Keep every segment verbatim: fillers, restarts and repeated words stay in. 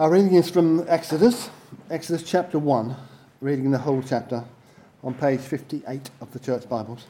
Our reading is from Exodus, Exodus chapter one, reading the whole chapter on page fifty-eight of the Church Bibles.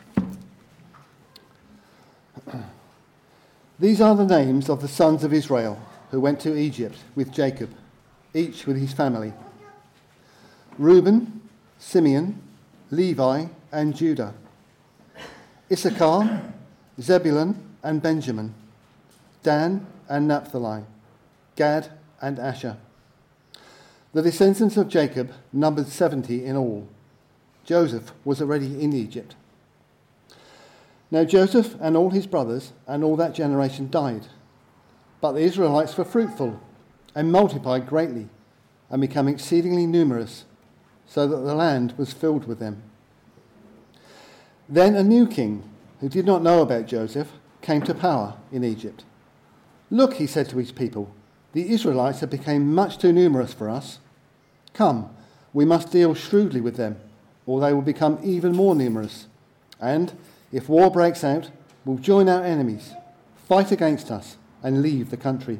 These are the names of the sons of Israel who went to Egypt with Jacob, each with his family: Reuben, Simeon, Levi, and Judah; Issachar, Zebulun, and Benjamin; Dan and Naphtali; Gad and Asher. The descendants of Jacob numbered seventy in all. Joseph was already in Egypt. Now Joseph and all his brothers and all that generation died, but the Israelites were fruitful and multiplied greatly and became exceedingly numerous, so that the land was filled with them. Then a new king, who did not know about Joseph, came to power in Egypt. "Look," he said to his people, "the Israelites have become much too numerous for us. Come, we must deal shrewdly with them, or they will become even more numerous. And if war breaks out, we'll join our enemies, fight against us, and leave the country."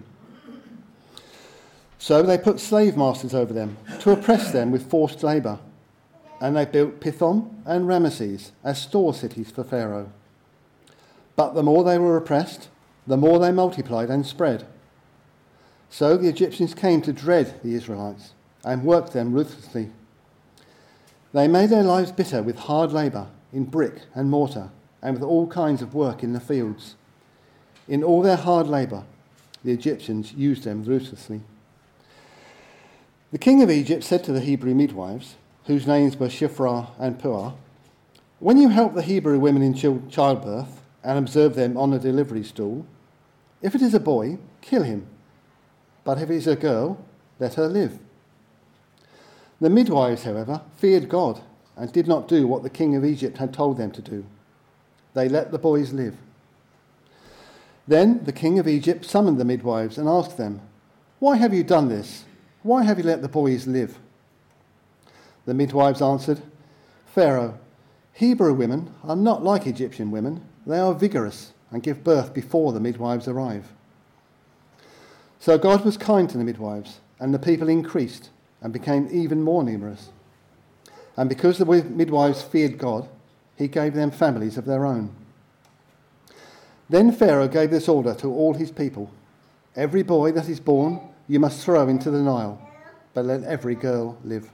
So they put slave masters over them to oppress them with forced labour, and they built Pithom and Ramesses as store cities for Pharaoh. But the more they were oppressed, the more they multiplied and spread. So the Egyptians came to dread the Israelites and worked them ruthlessly. They made their lives bitter with hard labour in brick and mortar and with all kinds of work in the fields. In all their hard labour, the Egyptians used them ruthlessly. The king of Egypt said to the Hebrew midwives, whose names were Shiphrah and Puah, "When you help the Hebrew women in childbirth and observe them on a delivery stool, if it is a boy, kill him. But if it is a girl, let her live." The midwives, however, feared God and did not do what the king of Egypt had told them to do. They let the boys live. Then the king of Egypt summoned the midwives and asked them, "Why have you done this? Why have you let the boys live?" The midwives answered, "Pharaoh, Hebrew women are not like Egyptian women. They are vigorous and give birth before the midwives arrive." So God was kind to the midwives, and the people increased and became even more numerous. And because the midwives feared God, he gave them families of their own. Then Pharaoh gave this order to all his people: "Every boy that is born you must throw into the Nile, but let every girl live."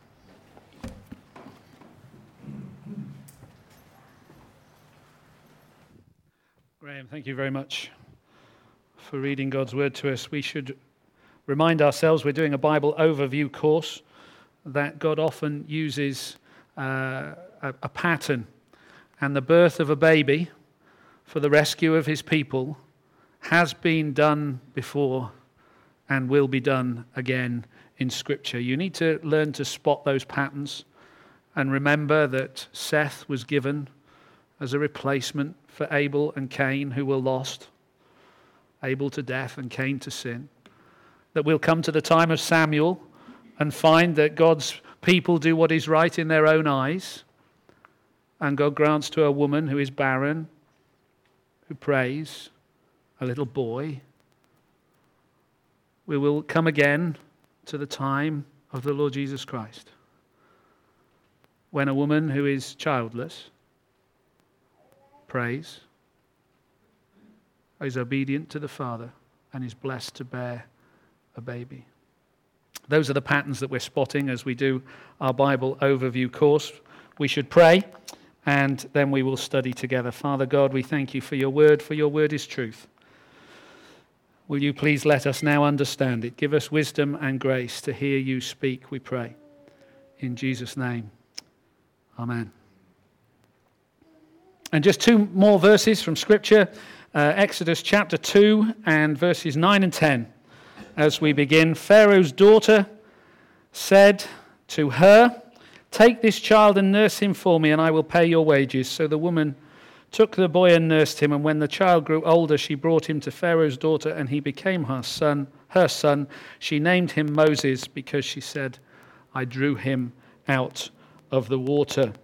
Graham, thank you very much for reading God's word to us. We should remind ourselves we're doing a Bible overview course, that God often uses uh, a, a pattern, and the birth of a baby for the rescue of his people has been done before and will be done again in Scripture. You need to learn to spot those patterns and remember that Seth was given as a replacement for Abel and Cain, who were lost. Abel to death and Cain to sin. That we'll come to the time of Samuel and find that God's people do what is right in their own eyes, and God grants to a woman who is barren, who prays, a little boy. We will come again to the time of the Lord Jesus Christ, when a woman who is childless prays, is obedient to the Father, and is blessed to bear a baby. Those are the patterns that we're spotting as we do our Bible overview course. We should pray, and then we will study together. Father God, we thank you for your word, for your word is truth. Will you please let us now understand it? Give us wisdom and grace to hear you speak, we pray. In Jesus' name, amen. And just two more verses from Scripture. Uh, Exodus chapter two and verses nine and ten. As we begin, Pharaoh's daughter said to her, "Take this child and nurse him for me, and I will pay your wages." So the woman took the boy and nursed him, and when the child grew older, she brought him to Pharaoh's daughter, and he became her son. Her son. She named him Moses, because she said, "I drew him out of the water."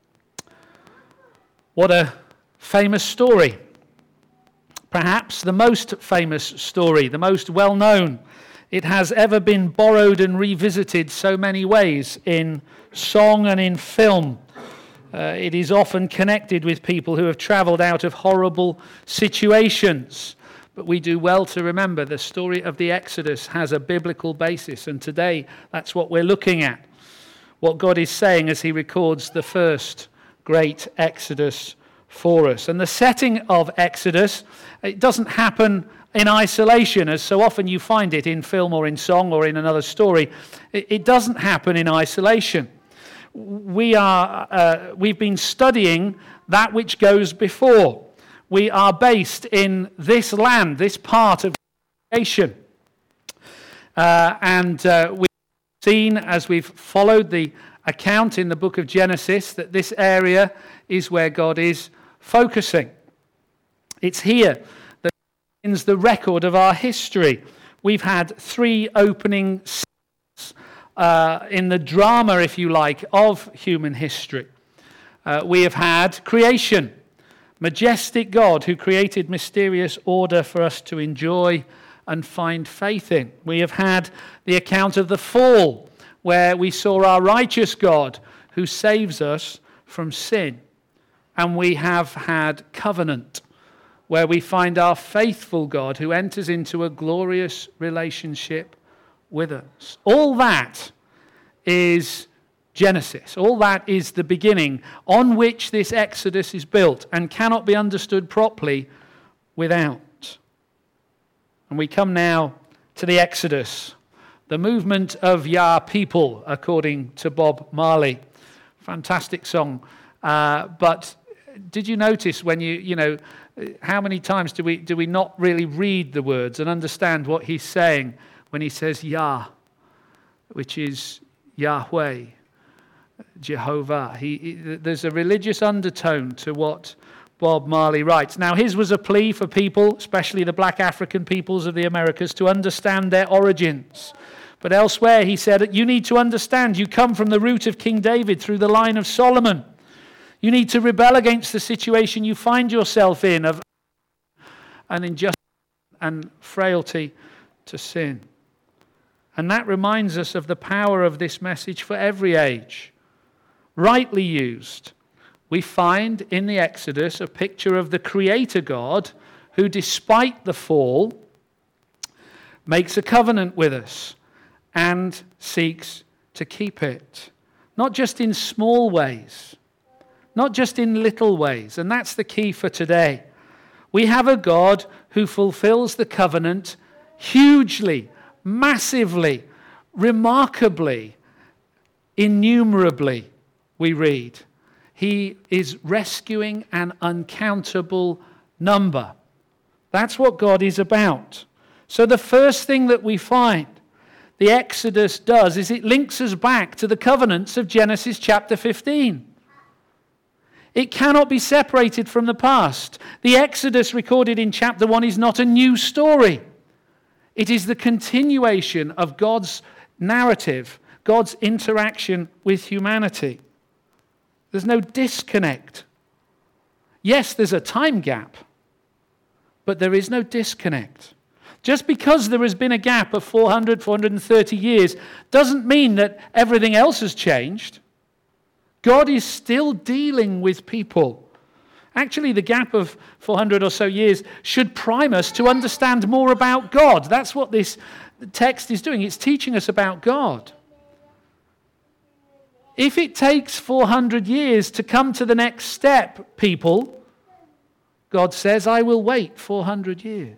What a famous story. Perhaps the most famous story, the most well-known It has ever been borrowed and revisited so many ways in song and in film. Uh, it is often connected with people who have travelled out of horrible situations. But we do well to remember the story of the Exodus has a biblical basis, and today that's what we're looking at. What God is saying as he records the first great Exodus for us. And the setting of Exodus, it doesn't happen in isolation, as so often you find it in film or in song or in another story. It, it doesn't happen in isolation. We are, uh, we've been studying that which goes before. We are based in this land, this part of creation. Uh, and uh, we've seen, as we've followed the account in the book of Genesis, that this area is where God is focusing. It's here that begins the record of our history. We've had three opening scenes uh, in the drama, if you like, of human history. Uh, we have had creation. Majestic God who created mysterious order for us to enjoy and find faith in. We have had the account of the fall, where we saw our righteous God who saves us from sin. And we have had covenant, where we find our faithful God who enters into a glorious relationship with us. All that is Genesis. All that is the beginning on which this Exodus is built and cannot be understood properly without. And we come now to the Exodus, the movement of Yah people, according to Bob Marley. Fantastic song. Uh, but did you notice when you, you know, how many times do we do we not really read the words and understand what he's saying when he says Yah, which is Yahweh, Jehovah? He, he, there's a religious undertone to what Bob Marley writes. Now, his was a plea for people, especially the black African peoples of the Americas, to understand their origins. But elsewhere he said, you need to understand you come from the root of King David through the line of Solomon. You need to rebel against the situation you find yourself in of an injustice and frailty to sin. And that reminds us of the power of this message for every age. Rightly used, we find in the Exodus a picture of the Creator God who, despite the fall, makes a covenant with us and seeks to keep it. Not just in small ways, not just in little ways, and that's the key for today. We have a God who fulfills the covenant hugely, massively, remarkably, innumerably, we read. He is rescuing an uncountable number. That's what God is about. So the first thing that we find the Exodus does is it links us back to the covenants of Genesis chapter fifteen. It cannot be separated from the past. The Exodus recorded in chapter one is not a new story. It is the continuation of God's narrative, God's interaction with humanity. There's no disconnect. Yes, there's a time gap, but there is no disconnect. Just because there has been a gap of four hundred, four hundred thirty years doesn't mean that everything else has changed. God is still dealing with people. Actually, the gap of four hundred or so years should prime us to understand more about God. That's what this text is doing. It's teaching us about God. If it takes four hundred years to come to the next step, people, God says, I will wait four hundred years.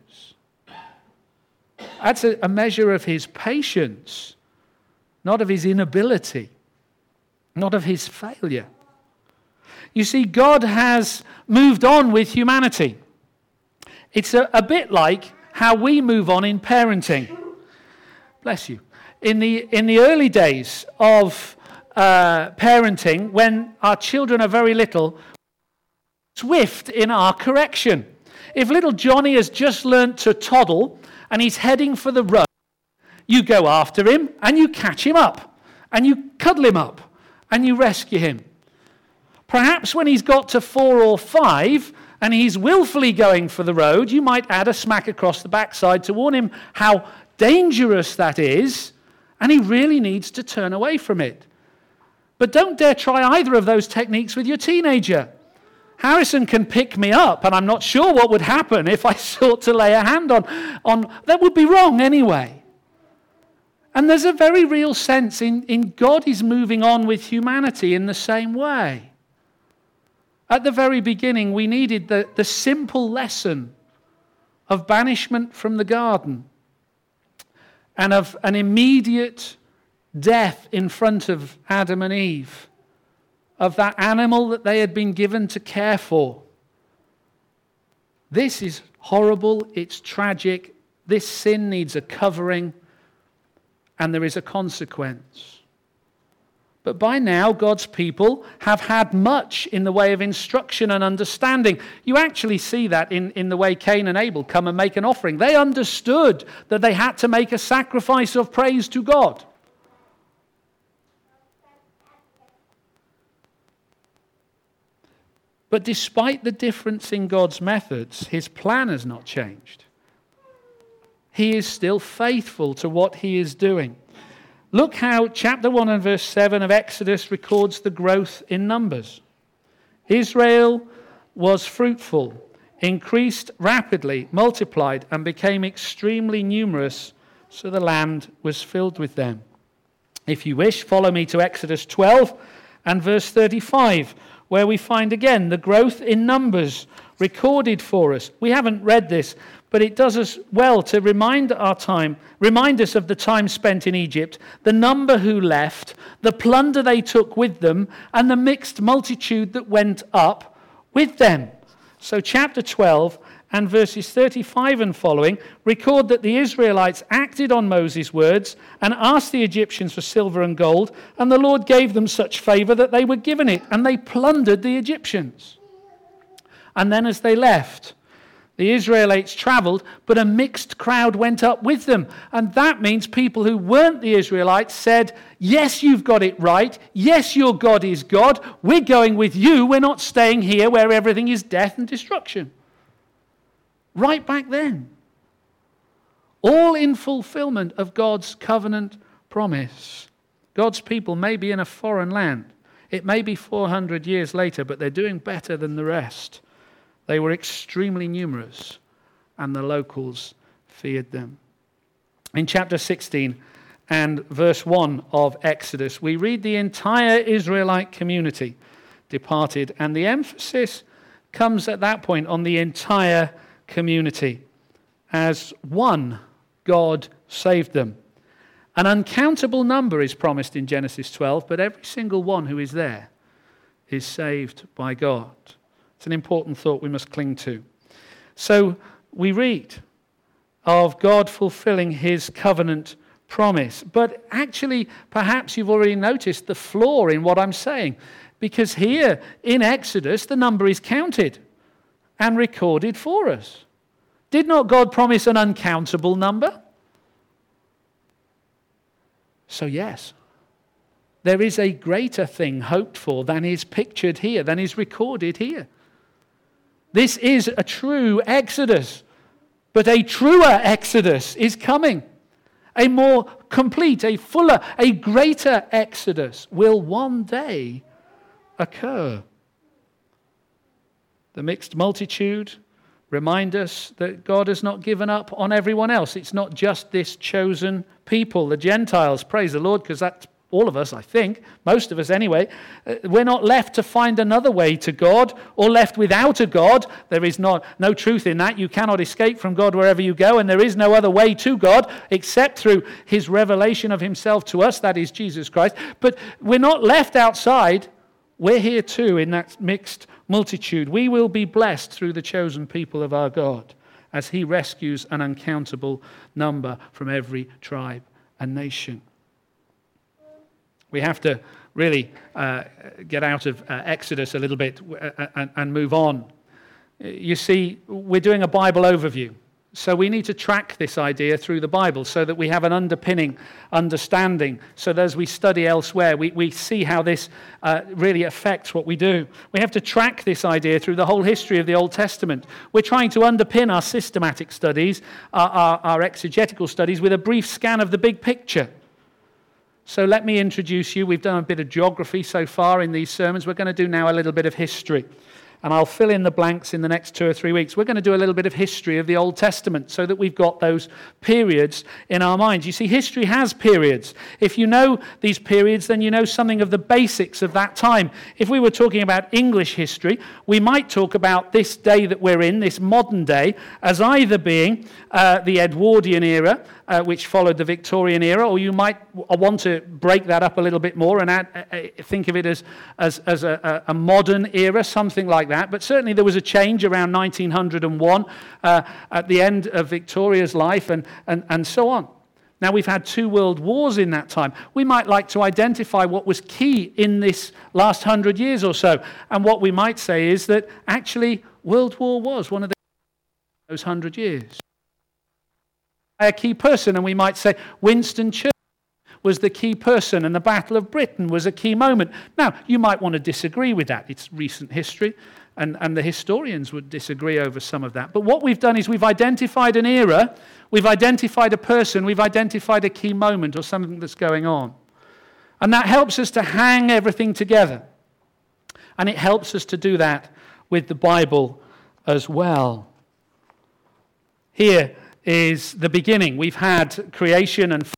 That's a, a measure of his patience, not of his inability, not of his failure. You see, God has moved on with humanity. It's a, a bit like how we move on in parenting. Bless you. In the, in the early days of uh, parenting, when our children are very little, swift in our correction. If little Johnny has just learnt to toddle and he's heading for the road, you go after him and you catch him up and you cuddle him up and you rescue him. Perhaps when he's got to four or five and he's willfully going for the road, you might add a smack across the backside to warn him how dangerous that is, and he really needs to turn away from it. But don't dare try either of those techniques with your teenager. Harrison can pick me up, and I'm not sure what would happen if I sought to lay a hand on, on that would be wrong anyway. And there's a very real sense in, in God is moving on with humanity in the same way. At the very beginning, we needed the, the simple lesson of banishment from the garden and of an immediate death in front of Adam and Eve, of that animal that they had been given to care for. This is horrible, it's tragic, this sin needs a covering, and there is a consequence. But by now, God's people have had much in the way of instruction and understanding. You actually see that in, in the way Cain and Abel come and make an offering. They understood that they had to make a sacrifice of praise to God. But despite the difference in God's methods, his plan has not changed. He is still faithful to what he is doing. Look how chapter one and verse seven of Exodus records the growth in numbers. Israel was fruitful, increased rapidly, multiplied, and became extremely numerous, so the land was filled with them. If you wish, follow me to Exodus twelve and verse thirty-five, where we find again the growth in numbers recorded for us. We haven't read this, but it does us well to remind our time, remind us of the time spent in Egypt, the number who left, the plunder they took with them, and the mixed multitude that went up with them. So chapter twelve and verses thirty-five and following record that the Israelites acted on Moses' words and asked the Egyptians for silver and gold, and the Lord gave them such favor that they were given it, and they plundered the Egyptians. And then as they left, the Israelites traveled, but a mixed crowd went up with them. And that means people who weren't the Israelites said, yes, you've got it right. Yes, your God is God. We're going with you. We're not staying here where everything is death and destruction. Right back then. All in fulfillment of God's covenant promise. God's people may be in a foreign land. It may be four hundred years later, but they're doing better than the rest. They were extremely numerous, and the locals feared them. In chapter sixteen and verse one of Exodus, we read the entire Israelite community departed, and the emphasis comes at that point on the entire community. As one, God saved them. An uncountable number is promised in Genesis twelve, but every single one who is there is saved by God. It's an important thought we must cling to. So we read of God fulfilling his covenant promise. But actually, perhaps you've already noticed the flaw in what I'm saying. Because here in Exodus, the number is counted and recorded for us. Did not God promise an uncountable number? So yes, there is a greater thing hoped for than is pictured here, than is recorded here. This is a true Exodus, but a truer Exodus is coming. A more complete, a fuller, a greater Exodus will one day occur. The mixed multitude remind us that God has not given up on everyone else. It's not just this chosen people, the Gentiles. Praise the Lord, because that's all of us, I think, most of us anyway. We're not left to find another way to God or left without a God. There is not, no truth in that. You cannot escape from God wherever you go, and there is no other way to God except through his revelation of himself to us, that is Jesus Christ. But we're not left outside. We're here too in that mixed multitude. We will be blessed through the chosen people of our God as he rescues an uncountable number from every tribe and nation. We have to really uh, get out of uh, Exodus a little bit and, and move on. You see, we're doing a Bible overview. So we need to track this idea through the Bible so that we have an underpinning understanding, so that as we study elsewhere, we, we see how this uh, really affects what we do. We have to track this idea through the whole history of the Old Testament. We're trying to underpin our systematic studies, our, our, our exegetical studies, with a brief scan of the big picture. So let me introduce you. We've done a bit of geography so far in these sermons. We're going to do now a little bit of history. And I'll fill in the blanks in the next two or three weeks. We're going to do a little bit of history of the Old Testament so that we've got those periods in our minds. You see, history has periods. If you know these periods, then you know something of the basics of that time. If we were talking about English history, we might talk about this day that we're in, this modern day, as either being uh, the Edwardian era, uh, which followed the Victorian era, or you might want to break that up a little bit more and add, uh, think of it as, as, as a, a modern era, something like that. But certainly there was a change around nineteen oh one uh, at the end of Victoria's life and, and, and so on. Now, we've had two world wars in that time. We might like to identify what was key in this last hundred years or so. And what we might say is that actually World War was one of the those hundred years. A key person, and we might say Winston Churchill was the key person, and the Battle of Britain was a key moment. Now, you might want to disagree with that. It's recent history, and, and the historians would disagree over some of that. But what we've done is we've identified an era, we've identified a person, we've identified a key moment or something that's going on. And that helps us to hang everything together. And it helps us to do that with the Bible as well. Here is the beginning. We've had creation and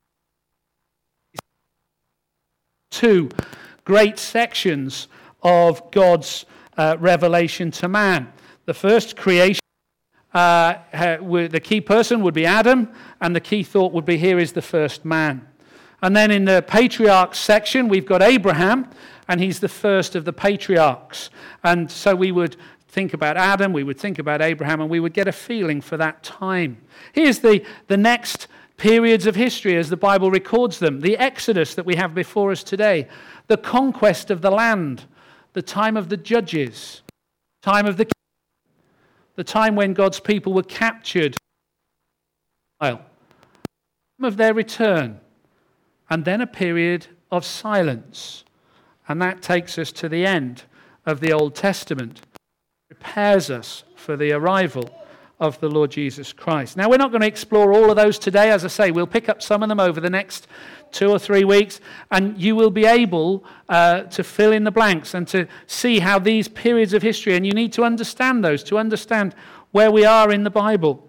two great sections of God's uh, revelation to man. The first, creation, uh, the key person would be Adam, and the key thought would be, here is the first man. And then in the patriarchs section, we've got Abraham, and he's the first of the patriarchs. And so we would think about Adam, we would think about Abraham, and we would get a feeling for that time. Here's the, the next periods of history as the Bible records them. The Exodus that we have before us today. The conquest of the land. The time of the judges. Time of the the time when God's people were captured. Time of their return. And then a period of silence. And that takes us to the end of the Old Testament. Prepares us for the arrival of the Lord Jesus Christ. Now, we're not going to explore all of those today. As I say, we'll pick up some of them over the next two or three weeks, and you will be able uh, to fill in the blanks and to see how these periods of history, and you need to understand those, to understand where we are in the Bible.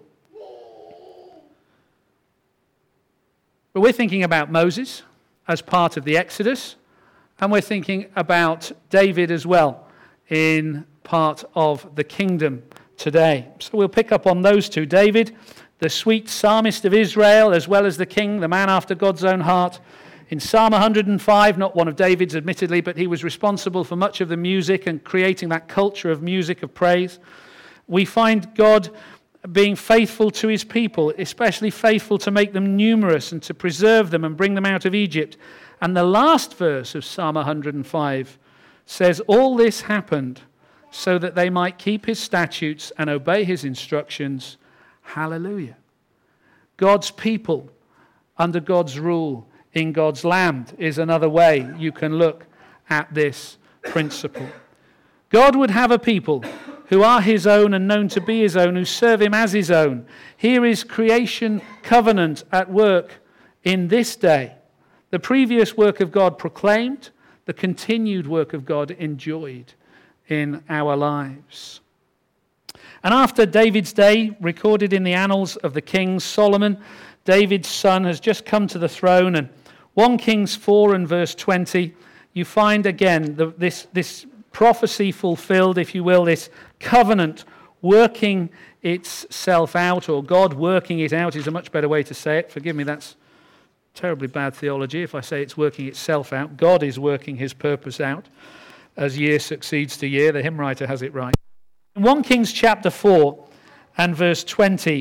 But we're thinking about Moses as part of the Exodus, and we're thinking about David as well in part of the kingdom today. So we'll pick up on those two. David, the sweet psalmist of Israel, as well as the king, the man after God's own heart. In Psalm one hundred five, not one of David's admittedly, but he was responsible for much of the music and creating that culture of music of praise. We find God being faithful to his people, especially faithful to make them numerous and to preserve them and bring them out of Egypt. And the last verse of Psalm one hundred five says, all this happened so that they might keep his statutes and obey his instructions. Hallelujah. God's people under God's rule in God's land is another way you can look at this principle. God would have a people who are his own and known to be his own, who serve him as his own. Here is creation covenant at work in this day. The previous work of God proclaimed, the continued work of God enjoyed in our lives. And after David's day, recorded in the annals of the kings, Solomon, David's son, has just come to the throne. And First Kings four and verse twenty, you find again the, this, this prophecy fulfilled, if you will, this covenant working itself out, or God working it out is a much better way to say it. Forgive me, that's terribly bad theology if I say it's working itself out. God is working his purpose out as year succeeds to year. The hymn writer has it right. In First Kings chapter four and verse twenty,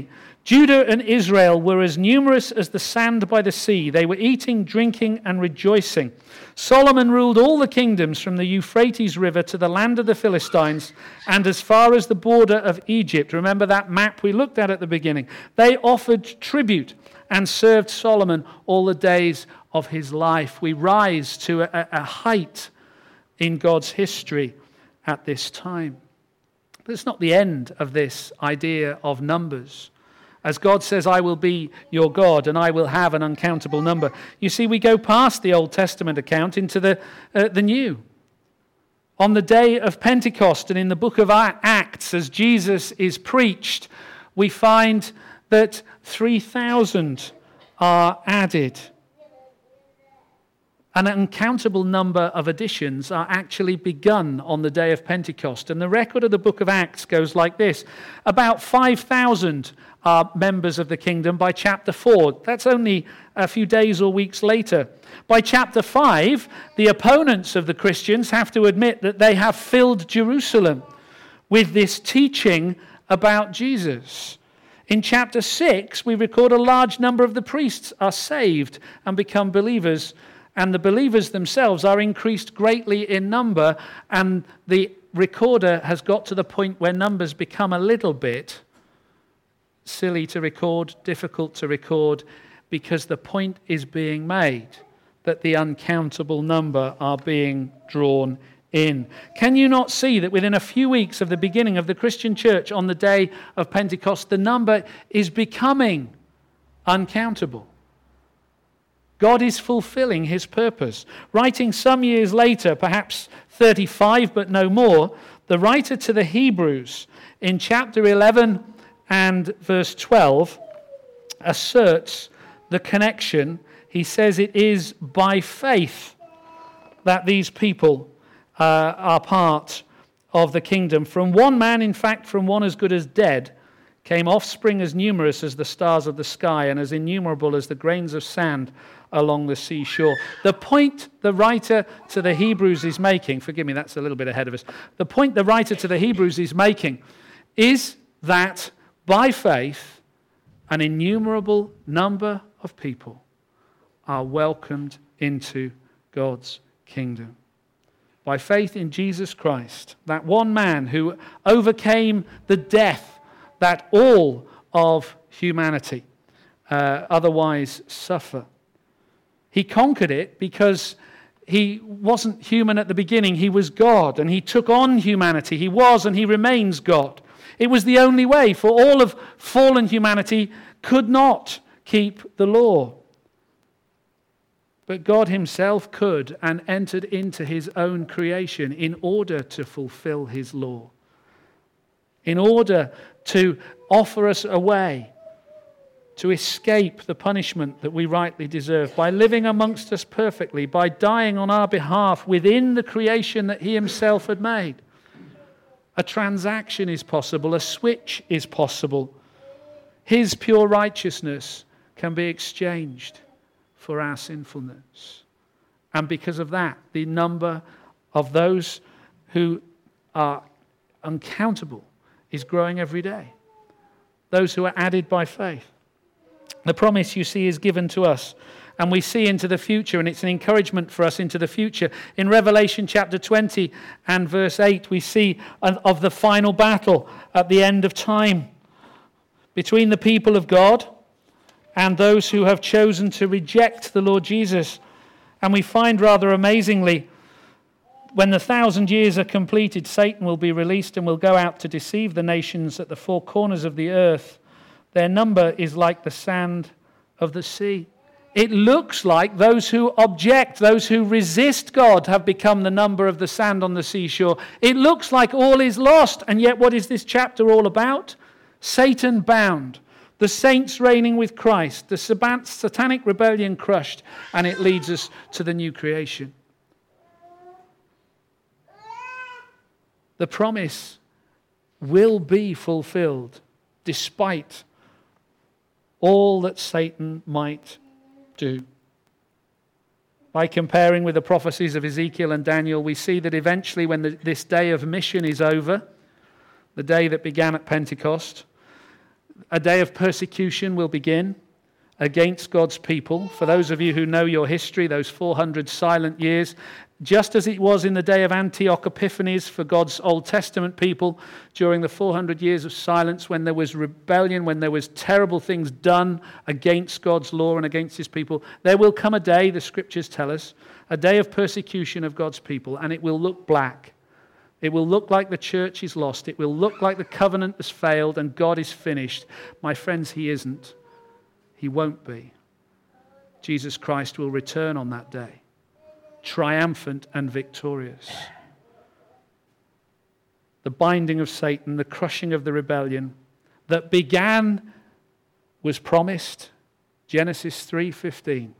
Judah and Israel were as numerous as the sand by the sea. They were eating, drinking, and rejoicing. Solomon ruled all the kingdoms from the Euphrates River to the land of the Philistines and as far as the border of Egypt. Remember that map we looked at at the beginning? They offered tribute and served Solomon all the days of his life. We rise to a, a height in God's history at this time. But it's not the end of this idea of numbers. As God says, I will be your God and I will have an uncountable number. You see, we go past the Old Testament account into the, uh, the New. On the day of Pentecost and in the book of Acts, as Jesus is preached, we find that three thousand are added. An uncountable number of additions are actually begun on the day of Pentecost. And the record of the book of Acts goes like this. About five thousand are members of the kingdom by chapter four. That's only a few days or weeks later. By chapter five, the opponents of the Christians have to admit that they have filled Jerusalem with this teaching about Jesus. In chapter six, we record a large number of the priests are saved and become believers, and the believers themselves are increased greatly in number, and the recorder has got to the point where numbers become a little bit silly to record, difficult to record, because the point is being made that the uncountable number are being drawn in. Can you not see that within a few weeks of the beginning of the Christian church on the day of Pentecost, the number is becoming uncountable? God is fulfilling his purpose. Writing some years later, perhaps thirty-five but no more, the writer to the Hebrews in chapter eleven and verse twelve asserts the connection. He says it is by faith that these people uh, are part of the kingdom. From one man, in fact, from one as good as dead, came offspring as numerous as the stars of the sky and as innumerable as the grains of sand along the seashore. The point the writer to the Hebrews is making, forgive me, that's a little bit ahead of us. The point the writer to the Hebrews is making is that by faith, an innumerable number of people are welcomed into God's kingdom. By faith in Jesus Christ, that one man who overcame the death that all of humanity uh, otherwise suffer. He conquered it because he wasn't human at the beginning. He was God, and he took on humanity. He was and he remains God. It was the only way, for all of fallen humanity could not keep the law. But God himself could, and entered into his own creation in order to fulfill his law, in order to offer us a way to escape the punishment that we rightly deserve, by living amongst us perfectly, by dying on our behalf within the creation that he himself had made. A transaction is possible, a switch is possible. His pure righteousness can be exchanged for our sinfulness. And because of that, the number of those who are uncountable is growing every day. Those who are added by faith. The promise, you see, is given to us. And we see into the future, and it's an encouragement for us into the future. In Revelation chapter twenty and verse eight, we see of the final battle at the end of time between the people of God and those who have chosen to reject the Lord Jesus. And we find rather amazingly, when the thousand years are completed, Satan will be released and will go out to deceive the nations at the four corners of the earth. Their number is like the sand of the sea. It looks like those who object, those who resist God, have become the number of the sand on the seashore. It looks like all is lost, and yet what is this chapter all about? Satan bound, the saints reigning with Christ, the satanic rebellion crushed, and it leads us to the new creation. The promise will be fulfilled despite all that Satan might do. By comparing with the prophecies of Ezekiel and Daniel, we see that eventually when the, this day of mission is over, the day that began at Pentecost, A day of persecution will begin against God's people. For those of you who know your history, those four hundred silent years, just as it was in the day of Antioch Epiphanes for God's Old Testament people, during the four hundred years of silence, when there was rebellion, when there was terrible things done against God's law and against his people, there will come a day, the scriptures tell us, a day of persecution of God's people, and it will look black. It will look like the church is lost. It will look like the covenant has failed and God is finished. My friends, he isn't. He won't be. Jesus Christ will return on that day, triumphant and victorious. The binding of Satan, the crushing of the rebellion that began was promised. Genesis three fifteen.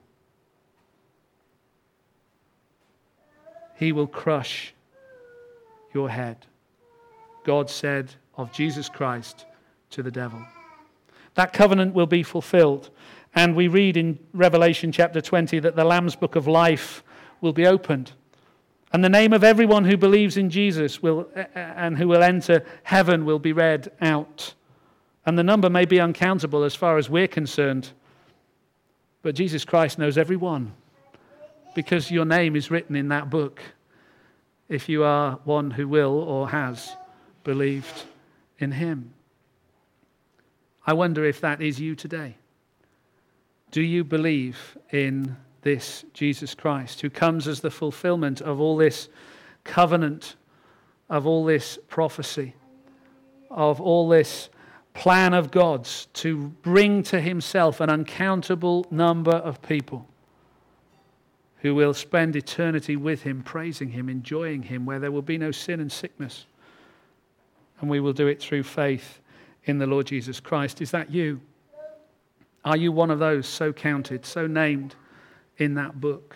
He will crush your head. God said of Jesus Christ to the devil. That covenant will be fulfilled. And we read in Revelation chapter twenty that the Lamb's book of life will be opened. And the name of everyone who believes in Jesus will and who will enter heaven will be read out. And the number may be uncountable as far as we're concerned. But Jesus Christ knows every one, because your name is written in that book if you are one who will or has believed in him. I wonder if that is you today. Do you believe in this Jesus Christ, who comes as the fulfillment of all this covenant, of all this prophecy, of all this plan of God's to bring to himself an uncountable number of people who will spend eternity with him, praising him, enjoying him, where there will be no sin and sickness. And we will do it through faith in the Lord Jesus Christ. Is that you? Are you one of those so counted, so named in that book?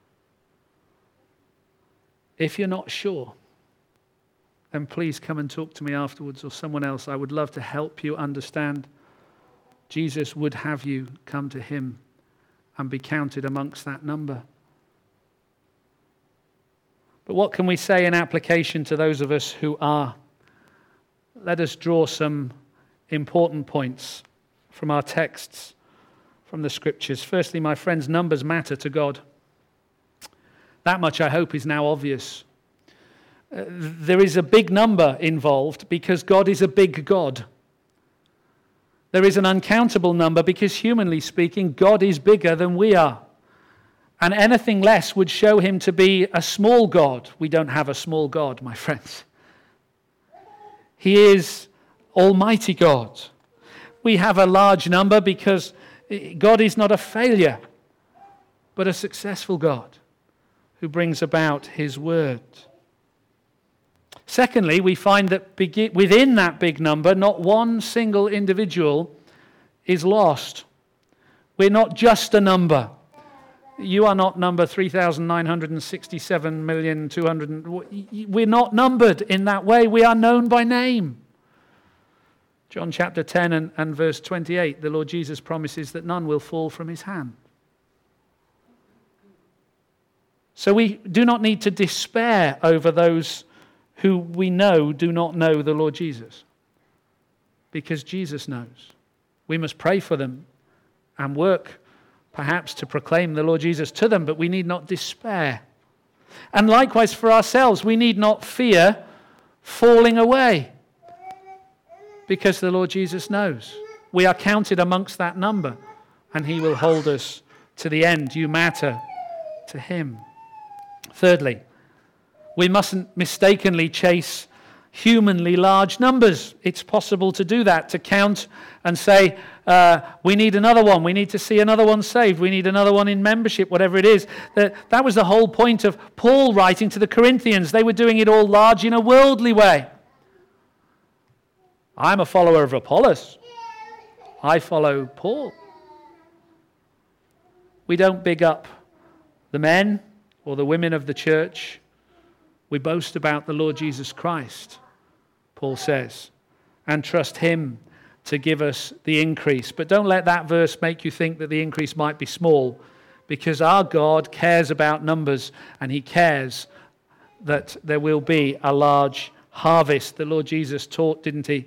If you're not sure, then please come and talk to me afterwards or someone else. I would love to help you understand. Jesus would have you come to him and be counted amongst that number. But what can we say in application to those of us who are? Let us draw some important points from our texts, from the scriptures. Firstly, my friends, numbers matter to God. That much, I hope, is now obvious. Uh, there is a big number involved because God is a big God. There is an uncountable number because, humanly speaking, God is bigger than we are. And anything less would show him to be a small God. We don't have a small God, my friends. He is Almighty God. We have a large number because God is not a failure, but a successful God who brings about his word. Secondly, we find that within that big number, not one single individual is lost. We're not just a number. You are not number three thousand nine hundred sixty-seven million two hundred. We're not numbered in that way. We are known by name. John chapter ten and, and verse twenty-eight, the Lord Jesus promises that none will fall from his hand. So we do not need to despair over those who we know do not know the Lord Jesus, because Jesus knows. We must pray for them and work perhaps to proclaim the Lord Jesus to them, but we need not despair. And likewise for ourselves, we need not fear falling away, because the Lord Jesus knows. We are counted amongst that number, and he will hold us to the end. You matter to him. Thirdly, we mustn't mistakenly chase humanly large numbers. It's possible to do that, to count and say, uh, we need another one, we need to see another one saved, we need another one in membership, whatever it is. That, that was the whole point of Paul writing to the Corinthians. They were doing it all large in a worldly way. I'm a follower of Apollos. I follow Paul. We don't big up the men or the women of the church. We boast about the Lord Jesus Christ, Paul says, and trust him to give us the increase. But don't let that verse make you think that the increase might be small, because our God cares about numbers, and he cares that there will be a large harvest. The Lord Jesus taught, didn't he,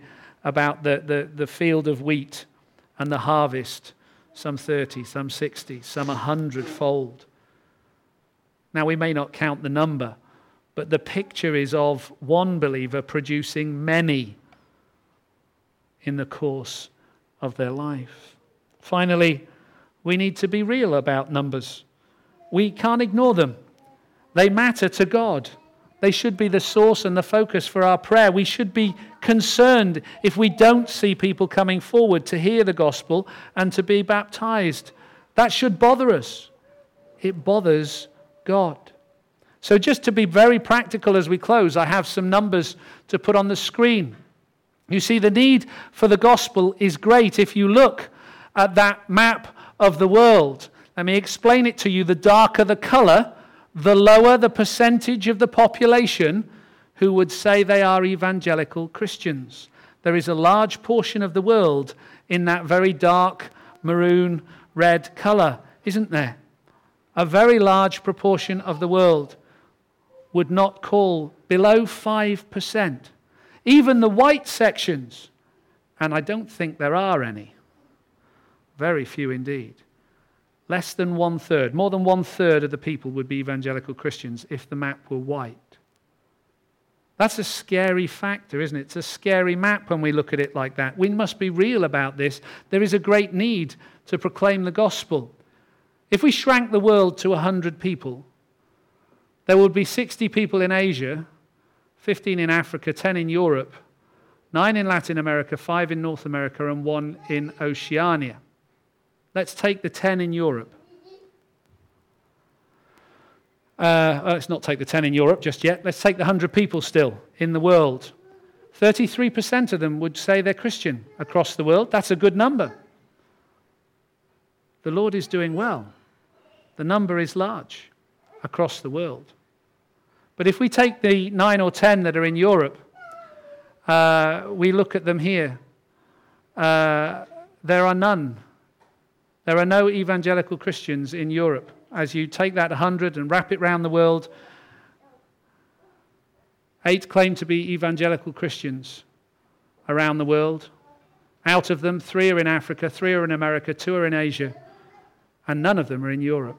about the, the, the field of wheat and the harvest, some thirty, some sixty, some a hundredfold. Now we may not count the number, but the picture is of one believer producing many in the course of their life. Finally, we need to be real about numbers. We can't ignore them. They matter to God. They should be the source and the focus for our prayer. We should be concerned if we don't see people coming forward to hear the gospel and to be baptized. That should bother us. It bothers God. So just to be very practical as we close, I have some numbers to put on the screen. You see, the need for the gospel is great. If you look at that map of the world, let me explain it to you. The darker the color, the lower the percentage of the population who would say they are evangelical Christians. There is a large portion of the world in that very dark maroon red color, isn't there? A very large proportion of the world would not call below five percent. Even the white sections, and I don't think there are any, very few indeed, less than one third, more than one third of the people would be evangelical Christians if the map were white. That's a scary factor, isn't it? It's a scary map when we look at it like that. We must be real about this. There is a great need to proclaim the gospel. If we shrank the world to one hundred people, there would be sixty people in Asia, fifteen in Africa, ten in Europe, nine in Latin America, five in North America, and one in Oceania. Let's take the ten in Europe. Uh, let's not take the ten in Europe just yet. Let's take the one hundred people still in the world. thirty-three percent of them would say they're Christian across the world. That's a good number. The Lord is doing well. The number is large across the world. But if we take the nine or ten that are in Europe, uh, we look at them here. Uh, there are none. There are no evangelical Christians in Europe. As you take that one hundred and wrap it around the world, eight claim to be evangelical Christians around the world. Out of them, three are in Africa, three are in America, two are in Asia, and none of them are in Europe.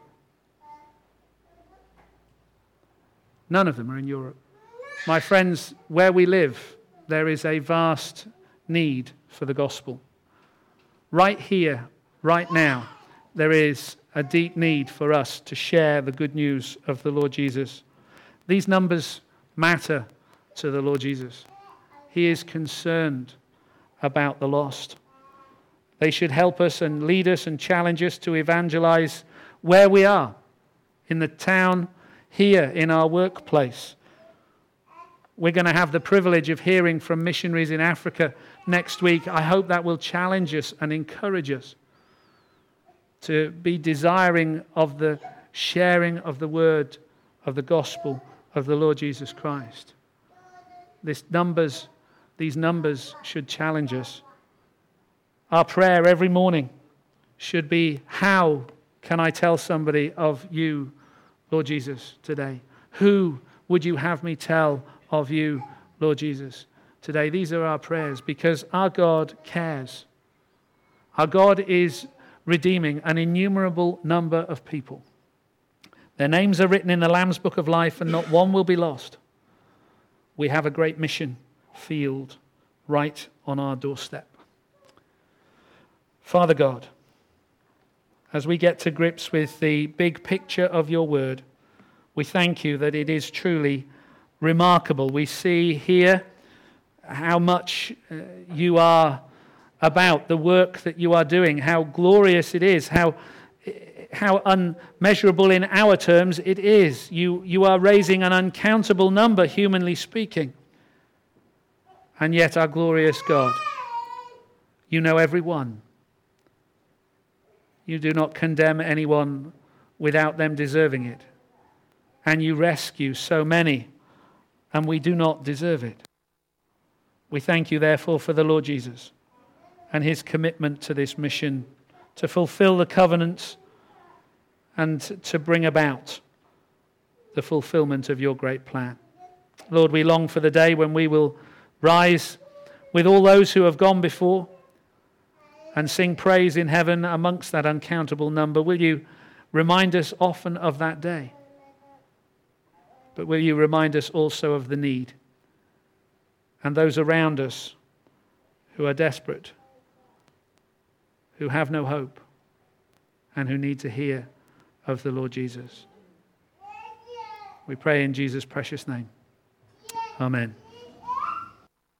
None of them are in Europe. My friends, where we live, there is a vast need for the gospel. Right here, right now, there is a deep need for us to share the good news of the Lord Jesus. These numbers matter to the Lord Jesus. He is concerned about the lost. They should help us and lead us and challenge us to evangelize where we are, in the town, here, in our workplace. We're going to have the privilege of hearing from missionaries in Africa next week. I hope that will challenge us and encourage us to be desiring of the sharing of the word of the gospel of the Lord Jesus Christ. This numbers, these numbers should challenge us. Our prayer every morning should be, how can I tell somebody of you, Lord Jesus, today? Who would you have me tell of you, Lord Jesus, today? These are our prayers because our God cares. Our God is redeeming an innumerable number of people. Their names are written in the Lamb's Book of Life and not one will be lost. We have a great mission field right on our doorstep. Father God, as we get to grips with the big picture of your word, we thank you that it is truly remarkable. We see here how much uh, you are about, the work that you are doing, how glorious it is, how how unmeasurable in our terms it is. You, you are raising an uncountable number, humanly speaking. And yet, our glorious God, you know every one. You do not condemn anyone without them deserving it. And you rescue so many, and we do not deserve it. We thank you, therefore, for the Lord Jesus and his commitment to this mission, to fulfill the covenants and to bring about the fulfillment of your great plan. Lord, we long for the day when we will rise with all those who have gone before and sing praise in heaven amongst that uncountable number. Will you remind us often of that day? But will you remind us also of the need and those around us who are desperate, who have no hope, and who need to hear of the Lord Jesus? We pray in Jesus' precious name. Amen.